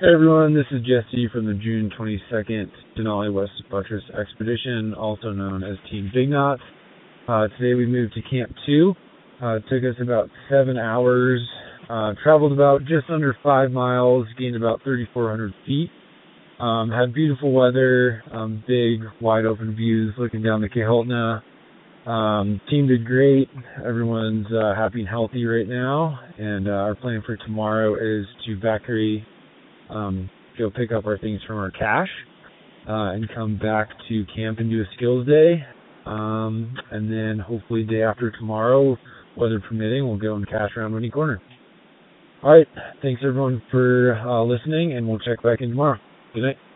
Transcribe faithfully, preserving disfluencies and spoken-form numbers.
Hey everyone, this is Jesse from the June twenty-second Denali West Buttress Expedition, also known as Team Big Knots. Uh, today we moved to Camp two. Uh, it took us about seven hours, uh, traveled about just under five miles, gained about thirty-four hundred feet. Um, had beautiful weather, um, big, wide open views looking down the Kahultna. Um, team did great. Everyone's uh, happy and healthy right now, and uh, our plan for tomorrow is to Vakari, um, go pick up our things from our cache, uh, and come back to camp and do a skills day. Um, and then hopefully day after tomorrow, weather permitting, we'll go and cache around Winnie Corner. All right. Thanks everyone for uh, listening, and we'll check back in tomorrow. Good night.